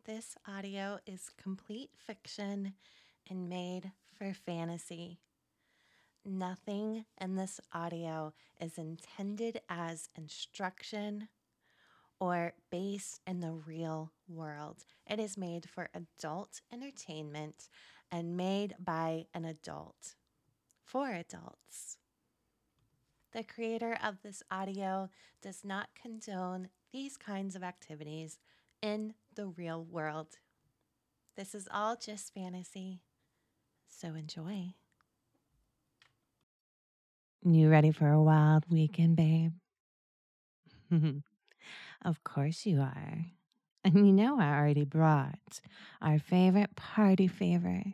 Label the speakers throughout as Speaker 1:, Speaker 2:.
Speaker 1: This audio is complete fiction and made for fantasy. Nothing in this audio is intended as instruction or based in the real world. It is made for adult entertainment and made by an adult for adults. The creator of this audio does not condone these kinds of activities in the real world. This is all just fantasy, so enjoy. You ready for a wild weekend, babe? Of course you are. And you know I already brought our favorite party favors.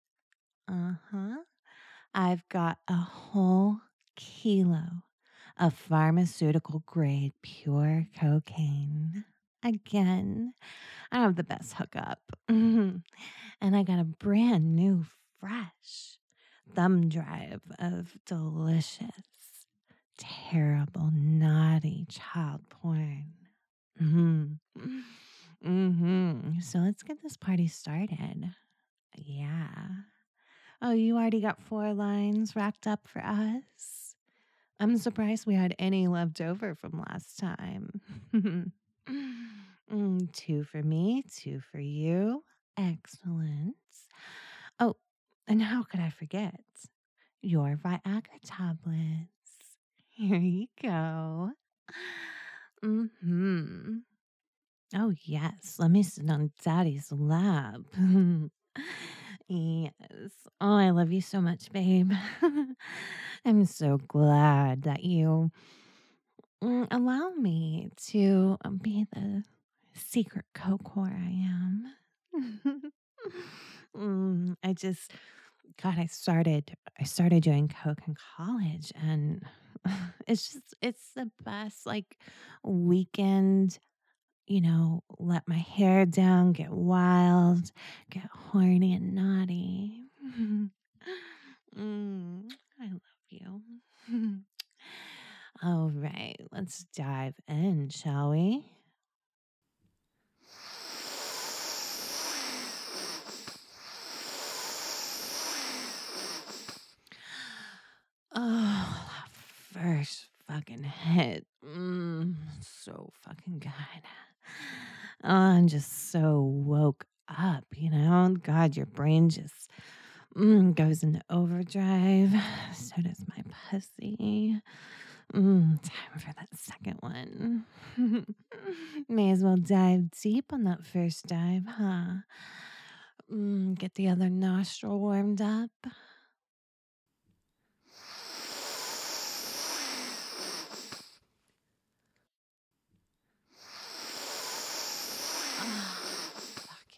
Speaker 1: I've got a whole kilo of pharmaceutical grade pure cocaine. Again, I have the best hookup. And I got a brand new, fresh thumb drive of delicious, terrible, naughty child porn. So let's get this party started. Yeah. Oh, you already got 4 lines racked up for us? I'm surprised we had any left over from last time. 2 for me, 2 for you. Excellent. Oh, and how could I forget? Your Viagra tablets. Here you go. Oh, yes. Let me sit on Daddy's lap. Yes. Oh, I love you so much, babe. I'm so glad that you allow me to be the secret coke whore I am. I just, God, I started doing coke in college, and it's the best like weekend. Let my hair down, get wild, get horny and naughty. I love you. All right, let's dive in, shall we? Oh, that first fucking hit. So fucking good. Oh, I'm just so woke up, God, your brain just goes into overdrive. So does my pussy. Time for that second one. May as well dive deep on that first dive, huh? Get the other nostril warmed up. Fuck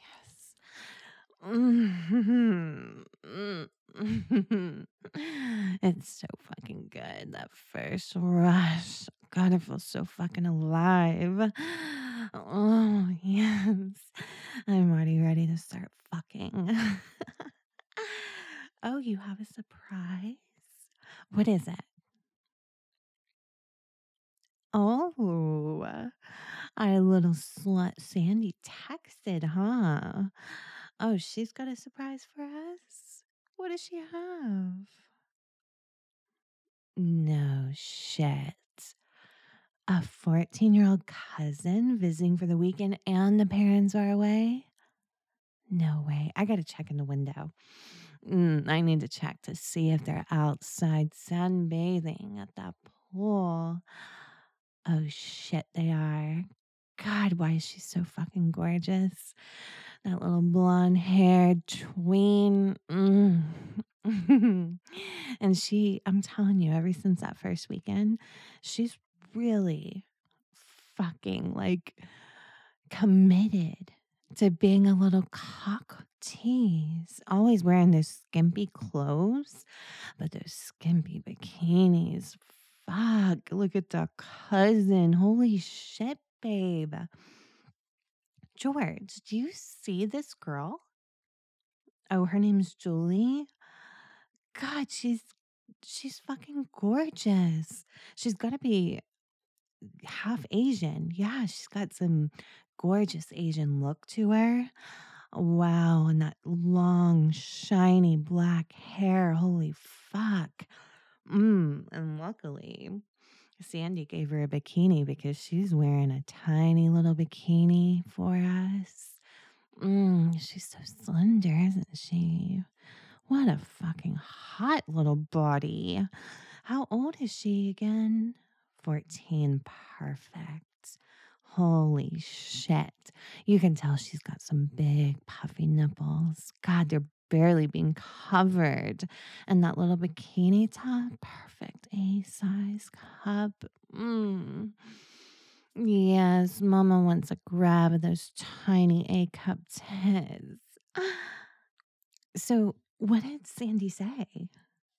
Speaker 1: yes. It's so fucking good. That first rush. God, it feels so fucking alive. Oh, yes. I'm already ready to start fucking. Oh, you have a surprise? What is it? Oh, our little slut Sandy texted, huh? Oh, she's got a surprise for us? What does she have? No shit. A 14-year-old cousin visiting for the weekend and the parents are away? No way. I gotta check in the window. I need to check to see if they're outside sunbathing at that pool. Oh shit, they are. God, why is she so fucking gorgeous? That little blonde haired tween. And I'm telling you, ever since that first weekend, she's really fucking like committed to being a little cock tease. Always wearing those skimpy clothes, but those skimpy bikinis. Fuck, look at the cousin. Holy shit, babe. George, do you see this girl? Oh, her name's Julie. God, she's fucking gorgeous. She's got to be half Asian. Yeah, she's got some gorgeous Asian look to her. Wow, and that long, shiny black hair. Holy fuck. And luckily, Sandy gave her a bikini because she's wearing a tiny little bikini for us. She's so slender, isn't she? What a fucking hot little body. How old is she again? 14. Perfect. Holy shit. You can tell she's got some big puffy nipples. God, they're barely being covered. And that little bikini top, perfect A size cup. Yes, Mama wants a grab of those tiny A cup tits. So, what did Sandy say?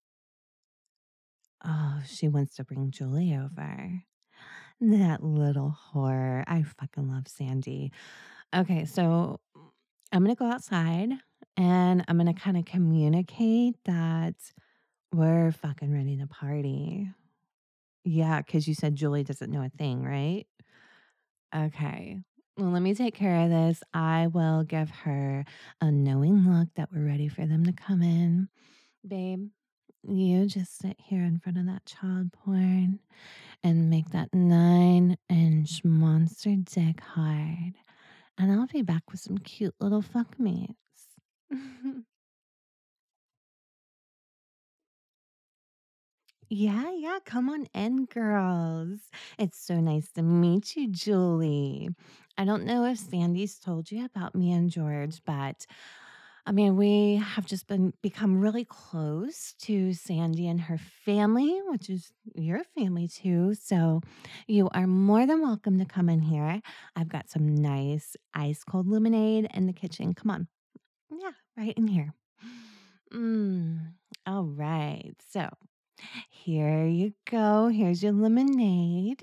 Speaker 1: Oh, she wants to bring Julie over. That little whore. I fucking love Sandy. Okay, so I'm going to go outside and I'm going to kind of communicate that we're fucking ready to party. Yeah, because you said Julie doesn't know a thing, right? Okay. Well, let me take care of this. I will give her a knowing look that we're ready for them to come in. Babe, you just sit here in front of that child porn and make that 9-inch monster dick hard. And I'll be back with some cute little fuck mates. Yeah, come on in, girls. It's so nice to meet you, Julie. I don't know if Sandy's told you about me and George, but I mean, we have just become really close to Sandy and her family, which is your family too. So you are more than welcome to come in here. I've got some nice ice cold lemonade in the kitchen. Come on. Yeah, right in here. Mm. All right. So here you go. Here's your lemonade.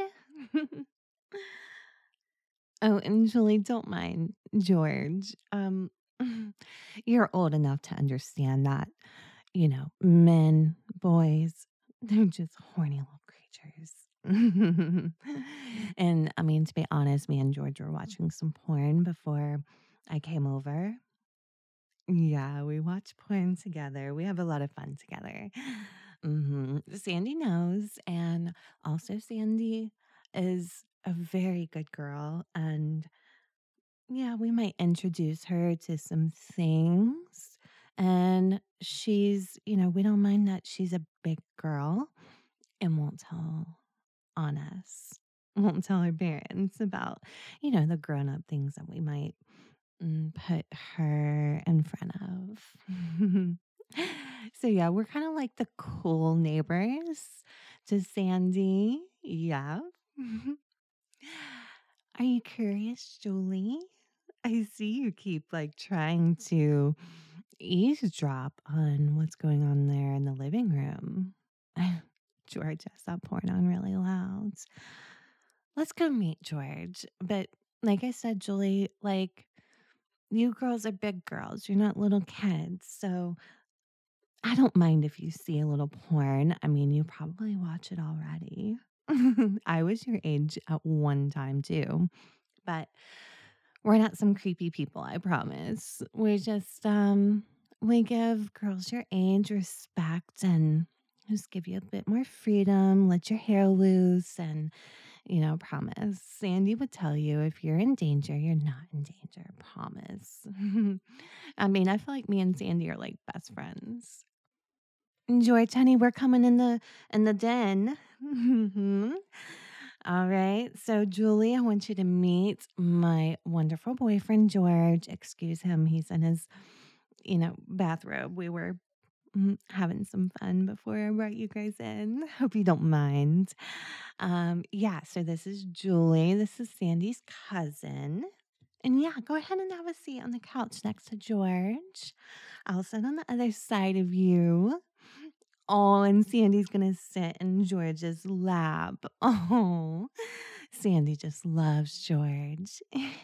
Speaker 1: Oh, and Julie, don't mind George. You're old enough to understand that, men, boys, they're just horny little creatures. And I mean, to be honest, me and George were watching some porn before I came over. Yeah, we watch porn together. We have a lot of fun together. Sandy knows. And also, Sandy is a very good girl. And yeah, we might introduce her to some things. And we don't mind that she's a big girl and won't tell on us, won't tell her parents about, the grown up things that we might put her in front of. So, yeah, we're kind of like the cool neighbors to Sandy. Yeah. Are you curious, Julie? I see you keep like trying to eavesdrop on what's going on there in the living room. George has that porn on really loud. Let's go meet George. But like I said, Julie, like you girls are big girls. You're not little kids. So I don't mind if you see a little porn. I mean, you probably watch it already. I was your age at one time too. But we're not some creepy people, I promise. We're just we give girls your age respect and just give you a bit more freedom, let your hair loose and promise. Sandy would tell you if you're in danger, you're not in danger, promise. I mean, I feel like me and Sandy are like best friends. George, honey, we're coming in the den. All right. So, Julie, I want you to meet my wonderful boyfriend, George. Excuse him. He's in his, bathrobe. We were having some fun before I brought you guys in. Hope you don't mind. Yeah. So, this is Julie. This is Sandy's cousin. And yeah, go ahead and have a seat on the couch next to George. I'll sit on the other side of you. Oh, and Sandy's gonna sit in George's lap. Oh, Sandy just loves George.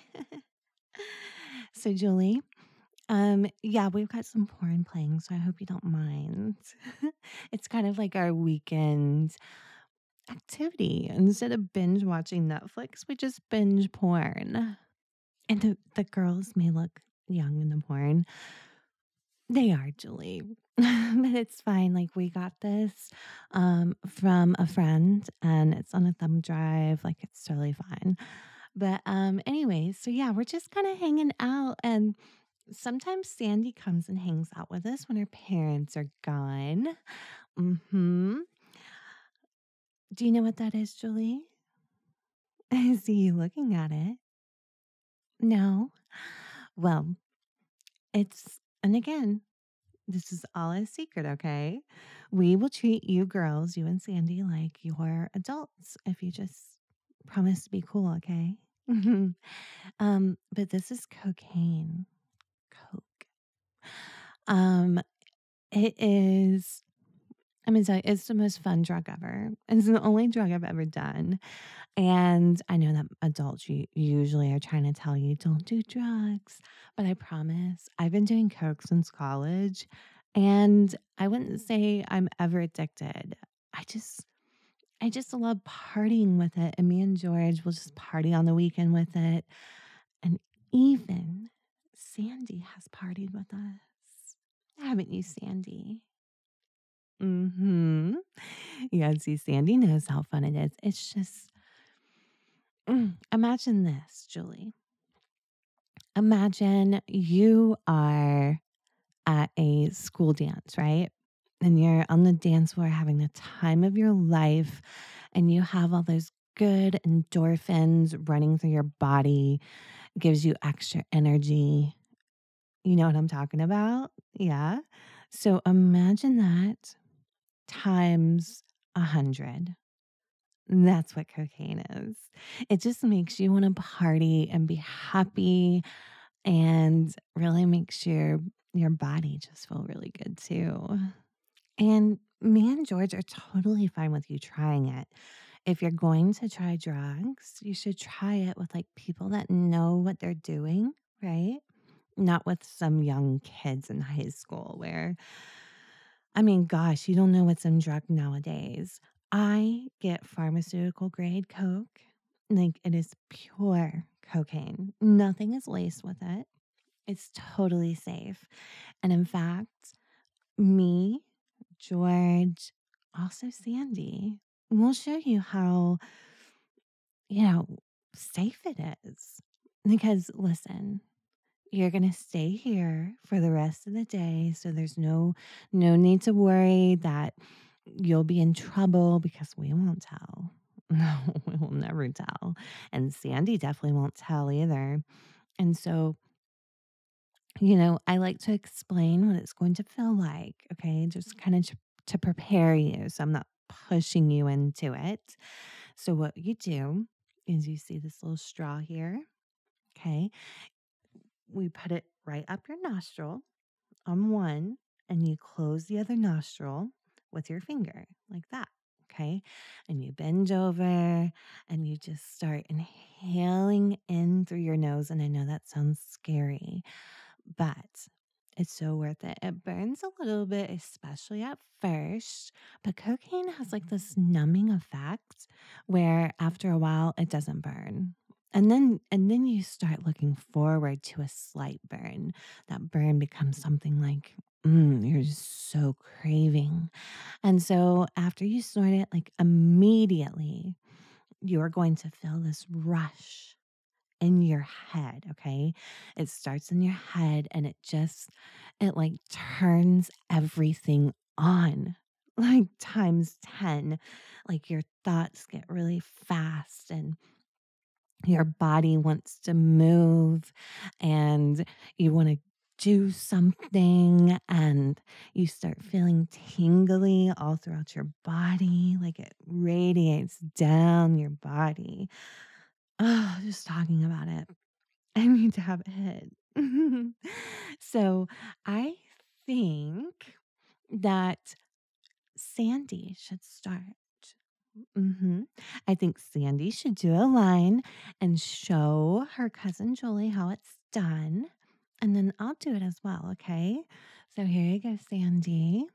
Speaker 1: So, Julie, yeah, we've got some porn playing, so I hope you don't mind. It's kind of like our weekend activity. Instead of binge watching Netflix, we just binge porn. And the girls may look young in the porn. They are, Julie. But it's fine. Like, we got this from a friend and it's on a thumb drive. Like, it's totally fine. But anyways, so yeah, we're just kind of hanging out, and sometimes Sandy comes and hangs out with us when her parents are gone. Mm-hmm. Do you know what that is, Julie? I see you looking at it. No? Well, and again, this is all a secret, okay? We will treat you girls, you and Sandy, like you're adults if you just promise to be cool, okay? But this is cocaine. Coke. Um, it is, I'm gonna tell you, it's the most fun drug ever. It's the only drug I've ever done. And I know that adults usually are trying to tell you, don't do drugs. But I promise, I've been doing Coke since college. And I wouldn't say I'm ever addicted. I just, I just love partying with it. And me and George will just party on the weekend with it. And even Sandy has partied with us. Haven't you, Sandy? Mm-hmm. Yeah, see, Sandy knows how fun it is. It's just, imagine this, Julie. Imagine you are at a school dance, right? And you're on the dance floor having the time of your life, and you have all those good endorphins running through your body, gives you extra energy. You know what I'm talking about? Yeah. So imagine that times 100. That's what cocaine is. It just makes you want to party and be happy, and really makes your body just feel really good too. And me and George are totally fine with you trying it. If you're going to try drugs, you should try it with like people that know what they're doing, right? Not with some young kids in high school where, I mean, gosh, you don't know what's in drug nowadays. I get pharmaceutical grade Coke. Like, it is pure cocaine. Nothing is laced with it. It's totally safe. And in fact, me, George, also Sandy, we'll show you how, you know, safe it is. Because listen, you're going to stay here for the rest of the day, so there's no need to worry that you'll be in trouble, because we won't tell. No, we will never tell. And Sandy definitely won't tell either. And so, I like to explain what it's going to feel like, okay? Just kind of to prepare you. So I'm not pushing you into it. So what you do is you see this little straw here, okay? We put it right up your nostril on one, and you close the other nostril with your finger like that. Okay. And you bend over and you just start inhaling in through your nose. And I know that sounds scary, but it's so worth it. It burns a little bit, especially at first, but cocaine has like this numbing effect where after a while it doesn't burn. And then you start looking forward to a slight burn. That burn becomes something like you're just so craving. And so after you snort it, like immediately you're going to feel this rush in your head, okay? It starts in your head, and it like turns everything on, like times 10. Like your thoughts get really fast, and your body wants to move, and you want to do something, and you start feeling tingly all throughout your body, like it radiates down your body. Oh, just talking about it, I need to have a hit. So I think that Sandy should start. I think Sandy should do a line and show her cousin Julie how it's done. And then I'll do it as well, okay? So here you go, Sandy.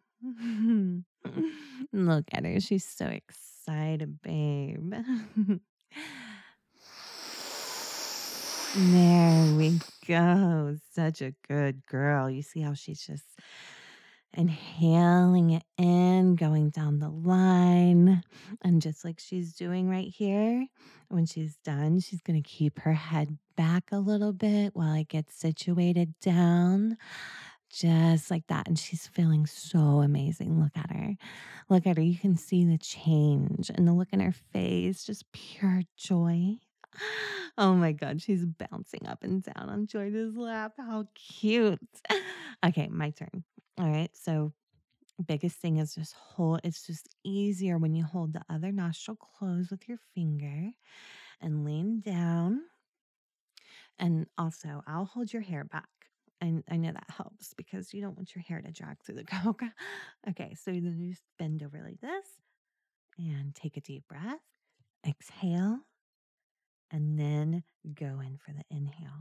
Speaker 1: Look at her. She's so excited, babe. There we go. Such a good girl. You see how she's just inhaling it in, going down the line. And just like she's doing right here, when she's done, she's going to keep her head back a little bit while I get situated down. Just like that. And she's feeling so amazing. Look at her. Look at her. You can see the change and the look in her face, just pure joy. Oh my God, she's bouncing up and down on George's lap. How cute. Okay, my turn. All right. So, biggest thing is just hold, it's just easier when you hold the other nostril closed with your finger and lean down. And also, I'll hold your hair back. And I know that helps because you don't want your hair to drag through the coke. Okay, so then you just bend over like this and take a deep breath. Exhale and then go in for the inhale.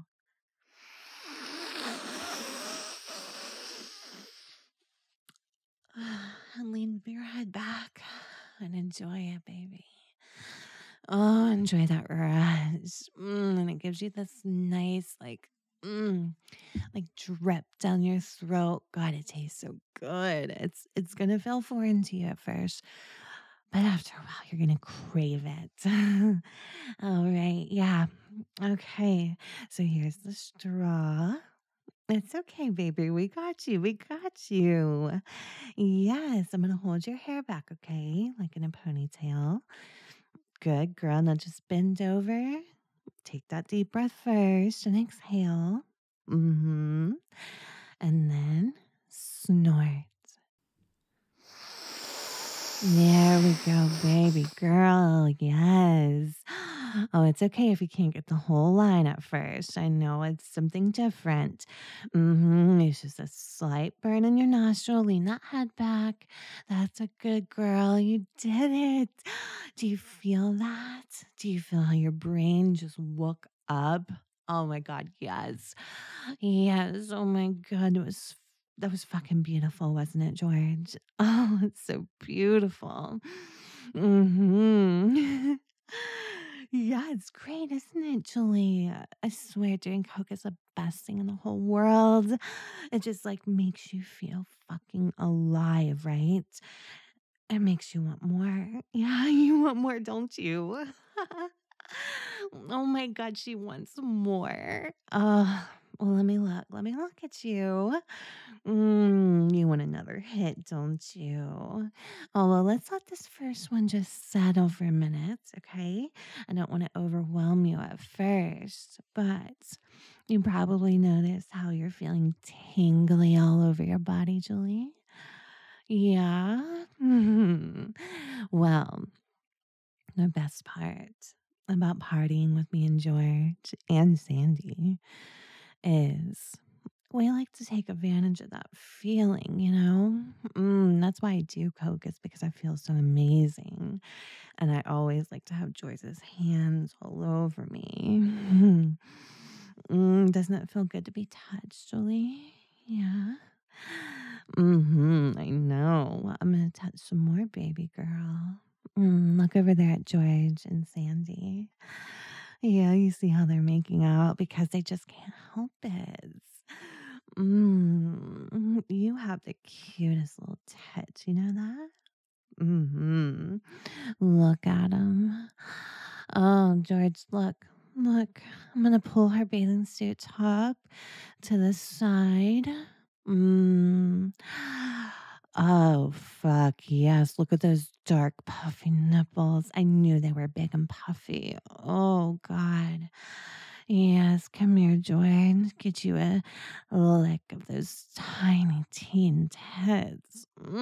Speaker 1: And lean your head back and enjoy it, baby. Oh, enjoy that rush. And it gives you this nice, like drip down your throat. God, it tastes so good. It's gonna feel foreign to you at first, but after a while, you're gonna crave it. All right, yeah. Okay, so here's the straw. It's okay, baby. We got you. We got you. Yes, I'm gonna hold your hair back, okay? Like in a ponytail. Good girl. Now just bend over. Take that deep breath first and exhale. Mm-hmm. And then snort. There we go, baby girl. Yes. Oh, it's okay if you can't get the whole line at first. I know it's something different. It's just a slight burn in your nostril. Lean that head back. That's a good girl. You did it. Do you feel that? Do you feel how your brain just woke up? Oh my God, yes. Yes. Oh my God. That was fucking beautiful, wasn't it, George? Oh, it's so beautiful. Hmm. Yeah, it's great, isn't it, Julie? I swear, doing coke is the best thing in the whole world. It just like makes you feel fucking alive, right? It makes you want more. Yeah, you want more, don't you? Oh my God, she wants more. Well, let me look. Let me look at you. You want another hit, don't you? Oh, well, let's let this first one just settle for a minute, okay? I don't want to overwhelm you at first, but you probably notice how you're feeling tingly all over your body, Julie. Yeah. Well, the best part about partying with me and George and Sandy is we like to take advantage of that feeling, you know? That's why I do Coke, is because I feel so amazing. And I always like to have Joyce's hands all over me. Doesn't it feel good to be touched, Julie? Yeah. I know. I'm going to touch some more, baby girl. Look over there at George and Sandy. Yeah, you see how they're making out because they just can't help it. You have the cutest little tits. You know that? Look at them. Oh, George, look. Look. I'm going to pull her bathing suit top to the side. Mm. Oh, fuck. Yes. Look at those dark, puffy nipples. I knew they were big and puffy. Oh, God. Yes. Come here, Joy. Get you a lick of those tiny teen tits.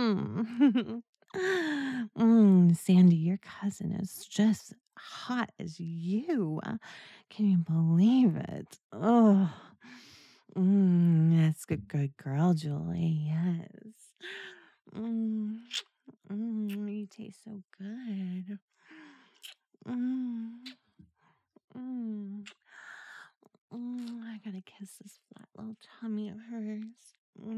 Speaker 1: Sandy, your cousin is just hot as you. Can you believe it? Oh. That's a good girl, Julie. Yes. Mm, you taste so good. Mm, mm, I gotta kiss this flat little tummy of hers.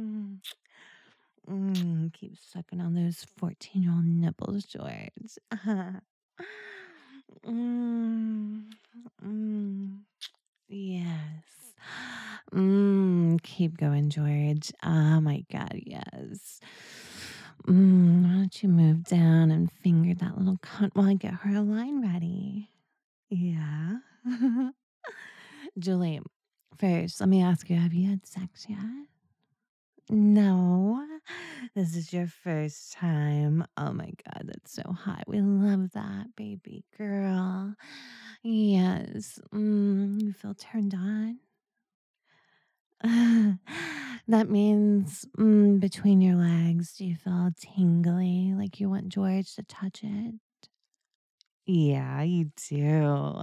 Speaker 1: Keep sucking on those 14-year-old nipples, George. mm, mm. Yes. Keep going, George. Oh my God, yes. Why don't you move down and finger that little cunt while I get her a line ready? Yeah. Julie, first, let me ask you, have you had sex yet? No, this is your first time. Oh my God, that's so hot. We love that, baby girl. Yes. You feel turned on? That means between your legs, do you feel tingly like you want George to touch it? Yeah, you do.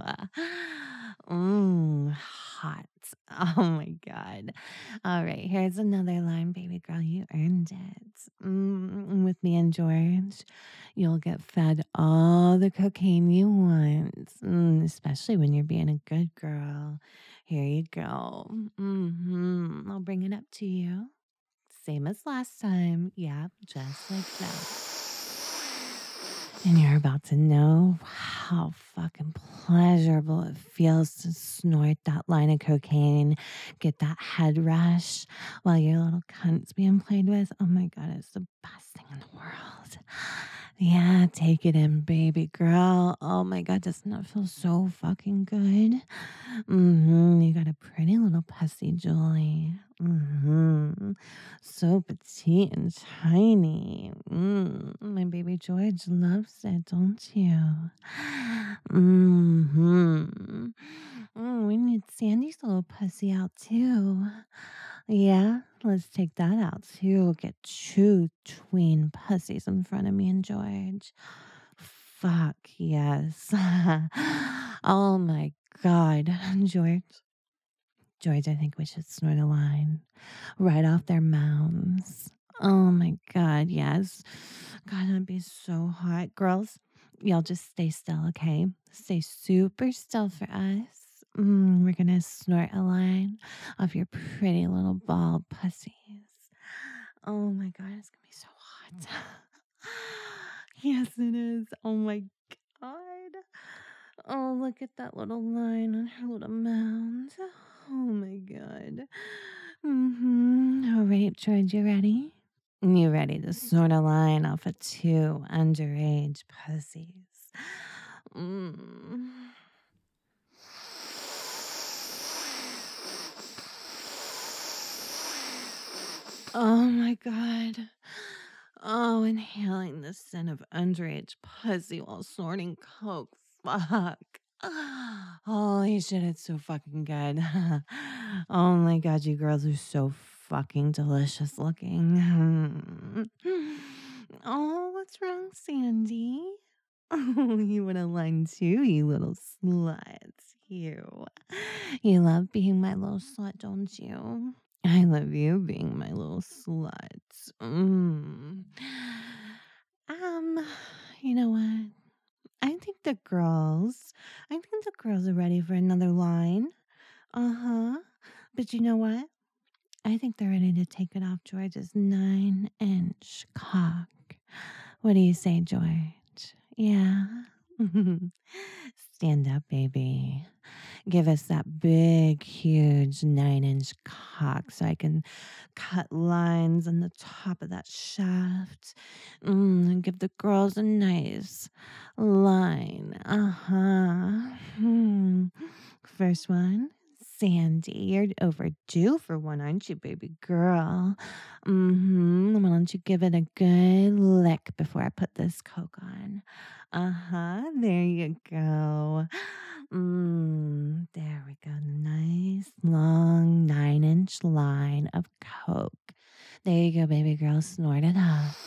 Speaker 1: Hot. Oh my God. All right, here's another line, baby girl. You earned it. With me and George, you'll get fed all the cocaine you want, especially when you're being a good girl. Here you go. I'll bring it up to you. Same as last time. Yeah, just like that. And you're about to know how fucking pleasurable it feels to snort that line of cocaine, get that head rush while your little cunt's being played with. Oh my God, it's the best thing in the world. Yeah, take it in, baby girl. Oh my God, doesn't that feel so fucking good? You got a pretty little pussy, Julie. So petite and tiny. My baby George loves it, don't you? We need Sandy's little pussy out too. Yeah, let's take that out too. Get two tween pussies in front of me and George. Fuck yes. Oh my God, George. George, I think we should snort a line right off their mouths. Oh my God, yes. God, that'd be so hot. Girls, y'all just stay still, okay? Stay super still for us. We're gonna snort a line of your pretty little bald pussies. Oh my God, it's gonna be so hot. Yes, it is. Oh my God. Oh, look at that little line on her little mound. Oh my God. All right, George, you ready? You ready to sort a line off of two underage pussies? Mm. Oh my God. Oh, inhaling the scent of underage pussy while snorting coke. Fuck. Holy shit, it's so fucking good. Oh my God, you girls are so fucking delicious looking. Oh, what's wrong, Sandy? Oh, you want a line too, you little sluts. You love being my little slut, don't you? I love you being my little slut. Um, you know what? I think the girls are ready for another line. Uh-huh. But you know what? I think they're ready to take it off George's 9-inch cock. What do you say, George? Yeah. Stand up, baby. Give us that big, huge 9-inch cock so I can cut lines on the top of that shaft and give the girls a nice line. First one. Sandy, you're overdue for one, aren't you, baby girl? Why don't you give it a good lick before I put this coke on? There you go. There we go. Nice long 9-inch line of coke. There you go, baby girl. Snort it up.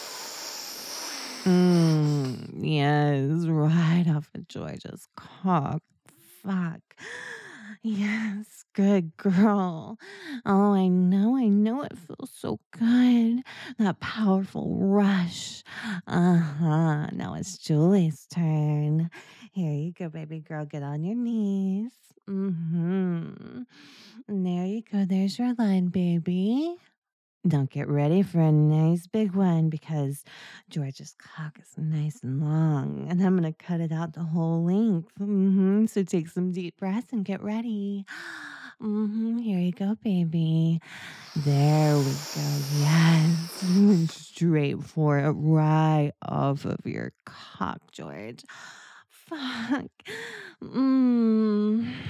Speaker 1: Yes, right off of George's cock. Fuck. Yes, good girl. Oh, I know it feels so good. That powerful rush. Now it's Julie's turn. Here you go, baby girl. Get on your knees. And there you go. There's your line, baby. Now get ready for a nice big one because George's cock is nice and long, and I'm going to cut it out the whole length. So take some deep breaths and get ready. Here you go, baby. There we go. Yes. Straight for it, right off of your cock, George. Fuck. Mm.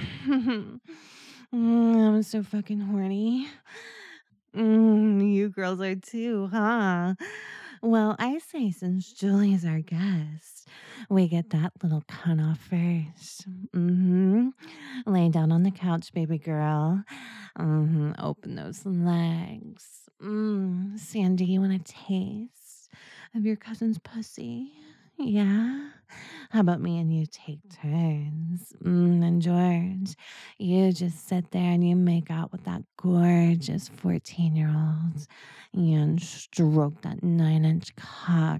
Speaker 1: I'm so fucking horny. You girls are too, huh? Well, I say since Julie's our guest, we get that little cunt off first. Lay down on the couch, baby girl. Open those legs. Sandy, you want a taste of your cousin's pussy? Yeah? How about me and you take turns? And George, you just sit there and you make out with that gorgeous 14-year-old and stroke that 9-inch cock.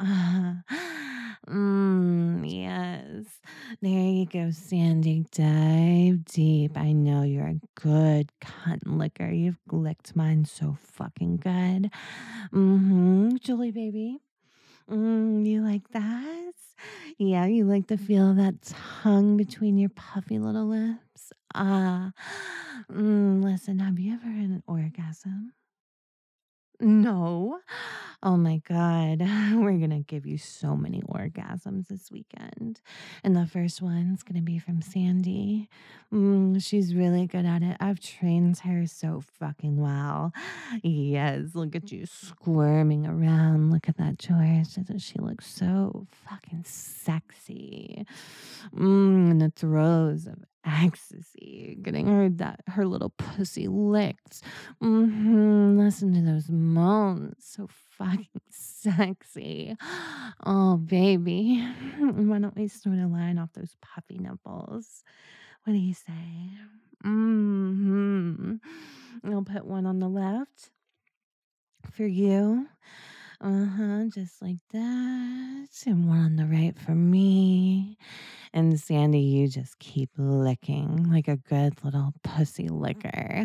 Speaker 1: Yes. There you go, Sandy. Dive deep. I know you're a good cunt licker. You've licked mine so fucking good. Julie, baby. You like that? Yeah, you like the feel of that tongue between your puffy little lips? Listen, have you ever had an orgasm? No. Oh my God. We're going to give you so many orgasms this weekend. And the first one's going to be from Sandy. She's really good at it. I've trained her so fucking well. Yes, look at you squirming around. Look at that, George. Doesn't she look so fucking sexy? In the throes of ecstasy, getting her little pussy licked. Listen to those moans. So fucking sexy. Oh, baby. Why don't we sort of line off those puppy nipples? What do you say? I'll put one on the left for you. Just like that. And one on the right for me. And Sandy, you just keep licking like a good little pussy licker.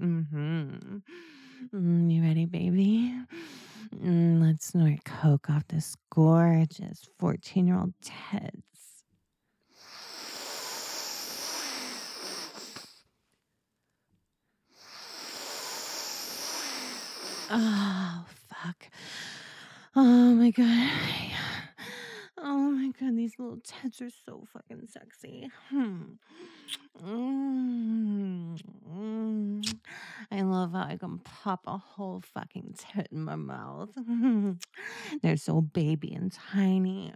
Speaker 1: You ready, baby? Let's snort coke off this gorgeous 14-year-old tits. Oh, fuck. Oh, my God. Oh, my God. These little tits are so fucking sexy. I love how I can pop a whole fucking tit in my mouth. They're so baby and tiny.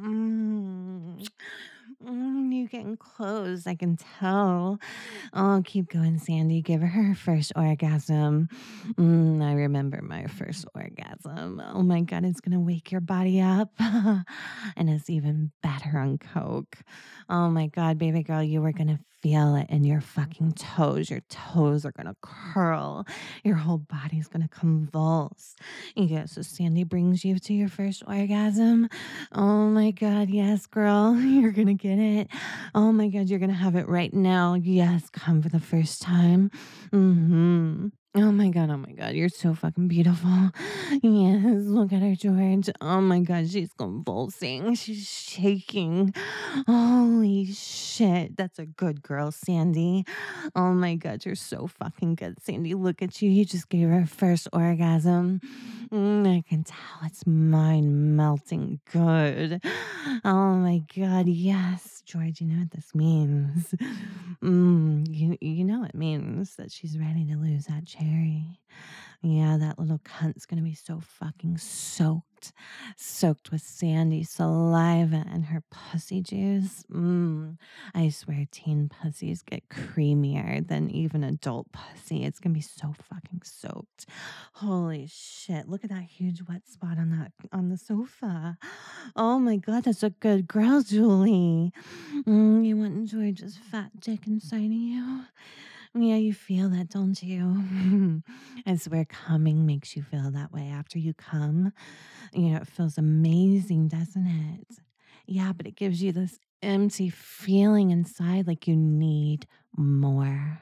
Speaker 1: You getting close, I can tell. Oh, keep going, Sandy. Give her first orgasm. I remember my first orgasm. Oh my God, it's going to wake your body up. And it's even better on coke. Oh my God, baby girl, you were going to feel it in your fucking toes. Your toes are going to curl. Your whole body's going to convulse. Yeah, so Sandy brings you to your first orgasm. Oh my God, yes, girl, you're going to get it. Oh my God, you're going to have it right now. Yes, come for the first time. Oh my God, you're so fucking beautiful. Yes, look at her, George. Oh my God, she's convulsing. She's shaking. Holy shit, that's a good girl, Sandy. Oh my God, you're so fucking good, Sandy. Look at you. You just gave her first orgasm. I can tell it's mind melting good. Oh my God, yes, George, you know what this means. You know it means that she's ready to lose that cherry. Yeah, that little cunt's gonna be so fucking soaked with Sandy saliva and her pussy juice. I swear teen pussies get creamier than even adult pussy. It's gonna be so fucking soaked. Holy shit. Look at that huge wet spot on the sofa. Oh my God, that's a good girl, Julie. You want George's fat dick inside of you? Yeah, you feel that, don't you? I swear coming makes you feel that way after you come. It feels amazing, doesn't it? Yeah, but it gives you this empty feeling inside like you need more.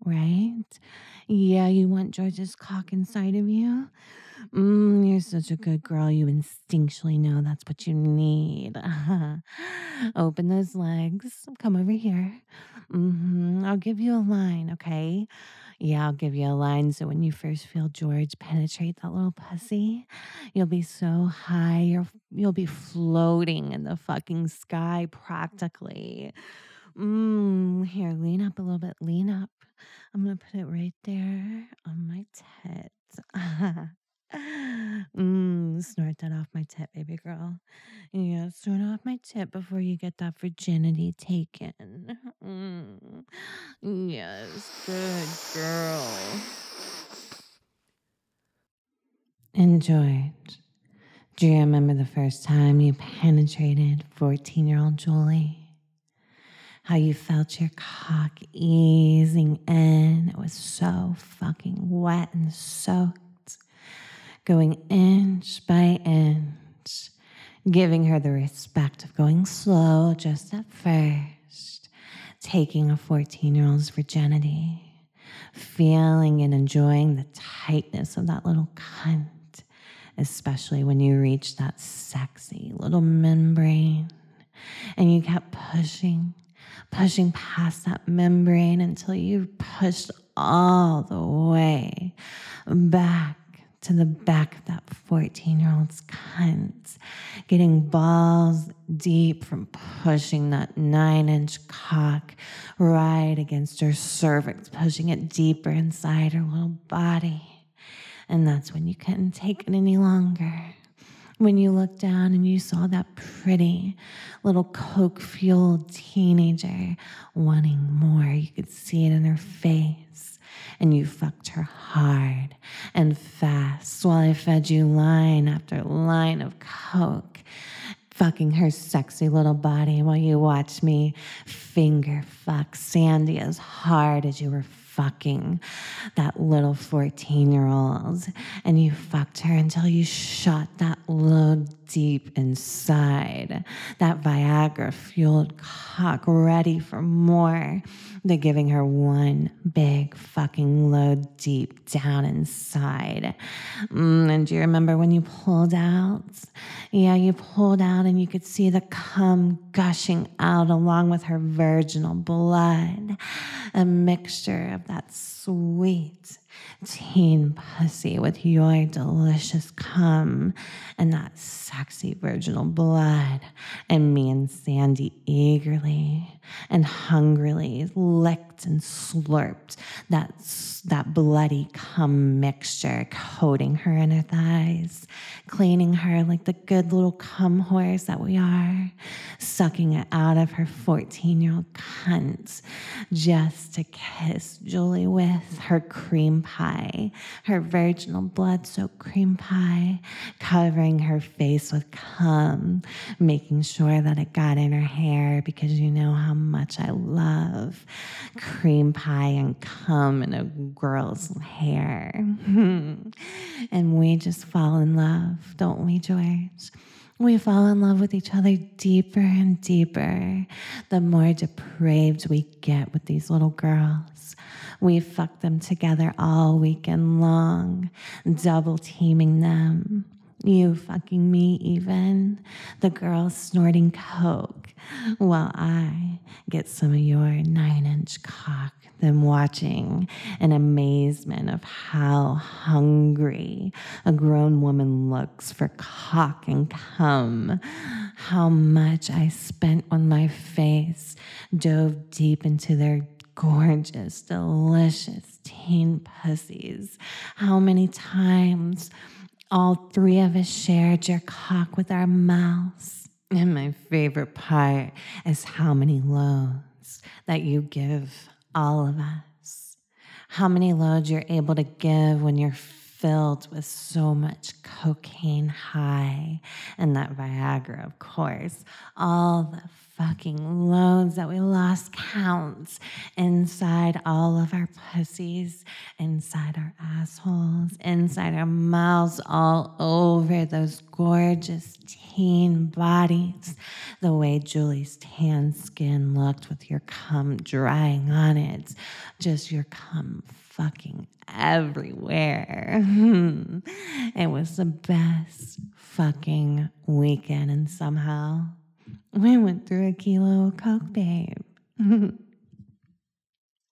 Speaker 1: right? Yeah, you want George's cock inside of you? You're such a good girl. You instinctually know that's what you need. Open those legs. Come over here. I'll give you a line, okay? Yeah, I'll give you a line so when you first feel George penetrate that little pussy, you'll be so high, you'll be floating in the fucking sky practically. Here, lean up a little bit. Lean up. I'm gonna put it right there on my tit. Snort that off my tit, baby girl. Yeah, snort off my tit before you get that virginity taken. Yes, good girl. Enjoyed. Do you remember the first time you penetrated 14-year-old Julie? How you felt your cock easing in. It was so fucking wet and soaked. Going inch by inch. Giving her the respect of going slow just at first. Taking a 14-year-old's virginity. Feeling and enjoying the tightness of that little cunt. Especially when you reach that sexy little membrane. And you kept pushing past that membrane until you pushed all the way back to the back of that 14-year-old's cunt, getting balls deep from pushing that 9-inch cock right against her cervix, pushing it deeper inside her little body. And that's when you couldn't take it any longer. When you looked down and you saw that pretty little coke-fueled teenager wanting more, you could see it in her face. And you fucked her hard and fast while I fed you line after line of coke, fucking her sexy little body while you watched me finger fuck Sandy as hard as you were fucking that little 14-year-old. And you fucked her until you shot that load deep inside. That Viagra-fueled cock ready for more. They're giving her one big fucking load deep down inside. And do you remember when you pulled out? Yeah, you pulled out and you could see the cum gushing out along with her virginal blood. A mixture of that sweet teen pussy with your delicious cum and that sexy virginal blood. And me and Sandy eagerly and hungrily licked and slurped that bloody cum mixture, coating her inner thighs, cleaning her like the good little cum whores that we are, sucking it out of her 14-year-old cunt just to kiss Julie with her cream pie, her virginal blood-soaked cream pie, covering her face with cum, making sure that it got in her hair because you know how much I love cream pie and cum in a girl's hair. And we just fall in love, don't we, George? We fall in love with each other deeper and deeper the more depraved we get with these little girls. We fuck them together all weekend long, double teaming them. You fucking me even, the girls snorting coke, while I get some of your 9-inch cock, them watching in amazement of how hungry a grown woman looks for cock and cum. How much I spent on my face, dove deep into their gorgeous, delicious teen pussies. How many times all three of us shared your cock with our mouths. And my favorite part is how many loads that you give all of us. How many loads you're able to give when you're filled with so much cocaine high and that Viagra, of course. All the fucking loads that we lost counts inside all of our pussies, inside our assholes, inside our mouths, all over those gorgeous teen bodies. The way Julie's tan skin looked with your cum drying on it, just your cum fucking everywhere. It was the best fucking weekend, and somehow we went through a kilo of coke, babe.